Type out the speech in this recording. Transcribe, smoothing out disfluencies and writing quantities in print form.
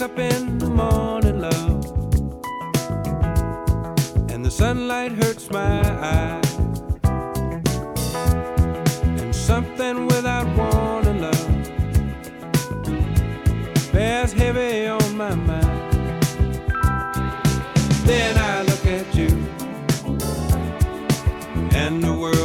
up in the morning, love, and the sunlight hurts my eyes, and something without warning, love, bears heavy on my mind. Then I look at you, and the world